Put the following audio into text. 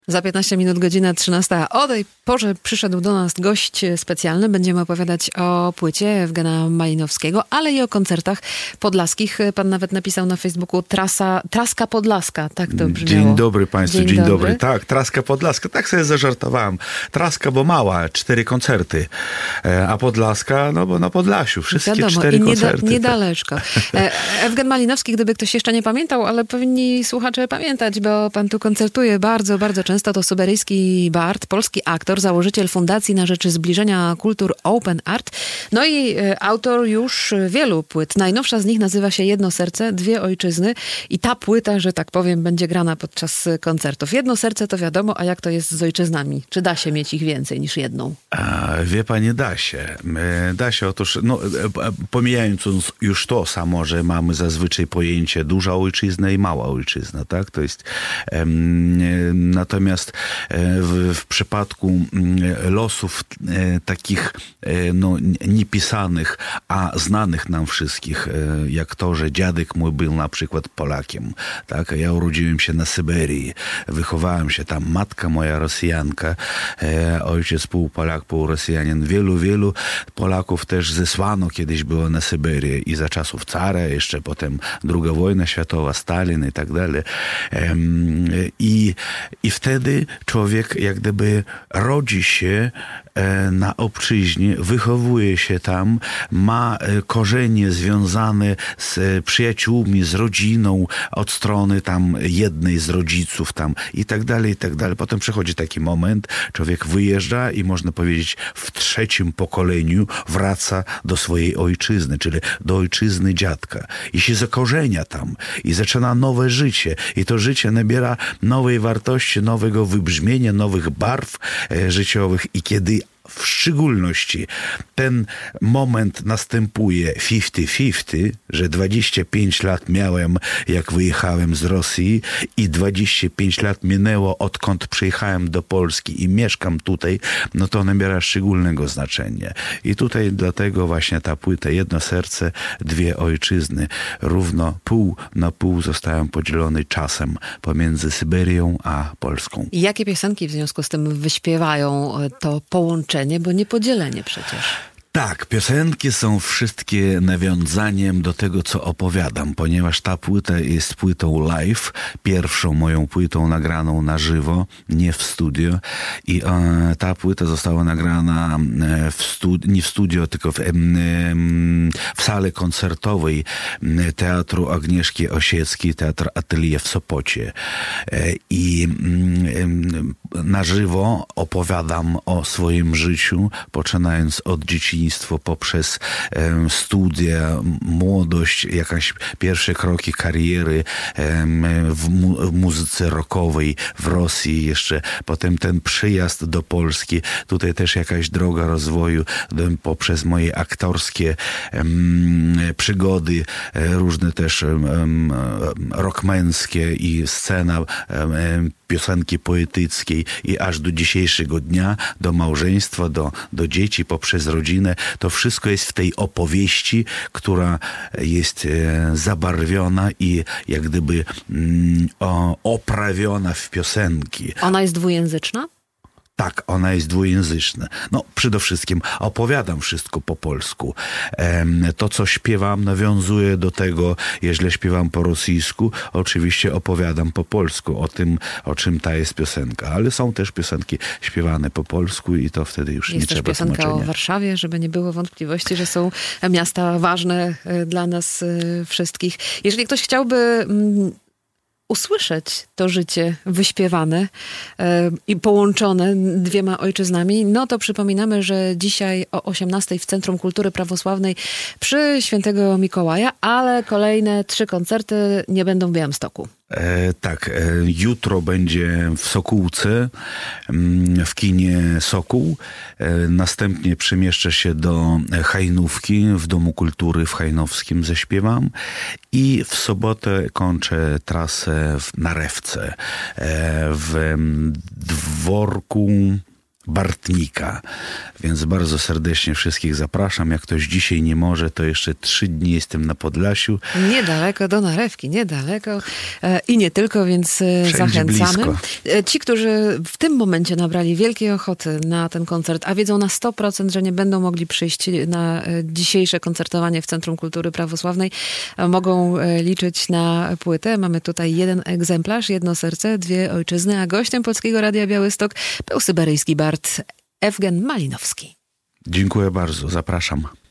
Za 15 minut godzina 13. O tej porze przyszedł do nas gość specjalny. Będziemy opowiadać o płycie Ewgena Malinowskiego, ale i o koncertach podlaskich. Pan nawet napisał na Facebooku Traska Podlaska. Tak to brzmiało. Dzień dobry Państwu, dzień dobry. Tak, Traska Podlaska. Tak sobie zażartowałem. Traska, bo mała, 4 koncerty. A Podlaska, no bo na Podlasiu. Wszystkie wiadomo, 4 koncerty. Niedaleczko. Ewgen Malinowski, gdyby ktoś jeszcze nie pamiętał, ale powinni słuchacze pamiętać, bo pan tu koncertuje bardzo, bardzo często. To syberyjski bard, polski aktor, założyciel Fundacji na rzecz Zbliżenia Kultur Open Art. No i autor już wielu płyt. Najnowsza z nich nazywa się Jedno serce, dwie ojczyzny. I ta płyta, że tak powiem, będzie grana podczas koncertów. Jedno serce to wiadomo, a jak to jest z ojczyznami? Czy da się mieć ich więcej niż jedną? Wie pani, da się. Da się, otóż, pomijając już to samo, że mamy zazwyczaj pojęcie duża ojczyzna i mała ojczyzna, tak? To jest natomiast w przypadku losów takich niepisanych, a znanych nam wszystkich, jak to, że dziadek mój był na przykład Polakiem, tak? Ja urodziłem się na Syberii, wychowałem się tam, matka moja Rosjanka, ojciec pół Polak, pół Rosjanin. Wielu Polaków też zesłano kiedyś było na Syberię i za czasów cara, jeszcze potem II wojna światowa, Stalin i tak dalej. I wtedy człowiek jak gdyby rodzi się na obczyźnie, wychowuje się tam, ma korzenie związane z przyjaciółmi, z rodziną, od strony tam jednej z rodziców tam i tak dalej, i tak dalej. Potem przychodzi taki moment, człowiek wyjeżdża i można powiedzieć w 3. pokoleniu wraca do swojej ojczyzny, czyli do ojczyzny dziadka i się zakorzenia tam i zaczyna nowe życie i to życie nabiera nowej wartości, nowego wybrzmienia, nowych barw życiowych i kiedy w szczególności ten moment następuje 50-50, że 25 lat miałem, jak wyjechałem z Rosji i 25 lat minęło, odkąd przyjechałem do Polski i mieszkam tutaj, no to nabiera szczególnego znaczenia. I tutaj dlatego właśnie ta płyta Jedno serce, dwie ojczyzny. Równo pół na pół zostałem podzielony czasem pomiędzy Syberią a Polską. I jakie piosenki w związku z tym wyśpiewają to połączenie, bo nie podzielenie przecież? Tak, piosenki są wszystkie nawiązaniem do tego, co opowiadam, ponieważ ta płyta jest płytą live, pierwszą moją płytą nagraną na żywo, nie w studio. I ta płyta została nagrana nie w studio, tylko w sali koncertowej Teatru Agnieszki Osieckiej, Teatr Atelier w Sopocie. I na żywo opowiadam o swoim życiu, poczynając od dzieciństwa, poprzez studia, młodość, jakaś pierwsze kroki kariery w muzyce rockowej w Rosji jeszcze, potem ten przyjazd do Polski, tutaj też jakaś droga rozwoju poprzez moje aktorskie przygody, różne też rockmenskie i scena piosenki poetyckiej i aż do dzisiejszego dnia, do małżeństwa, do dzieci, poprzez rodzinę. To wszystko jest w tej opowieści, która jest zabarwiona i jak gdyby oprawiona w piosenki. Ona jest dwujęzyczna? Tak, ona jest dwujęzyczna. No, przede wszystkim opowiadam wszystko po polsku. To, co śpiewam, nawiązuje do tego, jeżeli śpiewam po rosyjsku, oczywiście opowiadam po polsku o tym, o czym ta jest piosenka. Ale są też piosenki śpiewane po polsku i to wtedy już nie trzeba tłumaczenia. Jest też piosenka o Warszawie, żeby nie było wątpliwości, że są miasta ważne dla nas wszystkich. Jeżeli ktoś chciałby usłyszeć to życie wyśpiewane i połączone dwiema ojczyznami, no to przypominamy, że dzisiaj o 18:00 w Centrum Kultury Prawosławnej przy Świętego Mikołaja, ale kolejne 3 koncerty nie będą w Białymstoku. Tak, jutro będzie w Sokółce, w kinie Sokół. Następnie przemieszczę się do Hajnówki, w Domu Kultury w Hajnowskim zaśpiewam. I w sobotę kończę trasę na Rewce, w dworku Bartnika. Więc bardzo serdecznie wszystkich zapraszam. Jak ktoś dzisiaj nie może, to jeszcze 3 dni jestem na Podlasiu. Niedaleko do Narewki, niedaleko i nie tylko, więc Wszędzie zachęcamy. blisko. Ci, którzy w tym momencie nabrali wielkiej ochoty na ten koncert, a wiedzą na 100%, że nie będą mogli przyjść na dzisiejsze koncertowanie w Centrum Kultury Prawosławnej, mogą liczyć na płytę. Mamy tutaj 1 egzemplarz, 1 serce, 2 ojczyzny, a gościem Polskiego Radia Białystok był syberyjski bard Ewgen Malinowski. Dziękuję bardzo, zapraszam.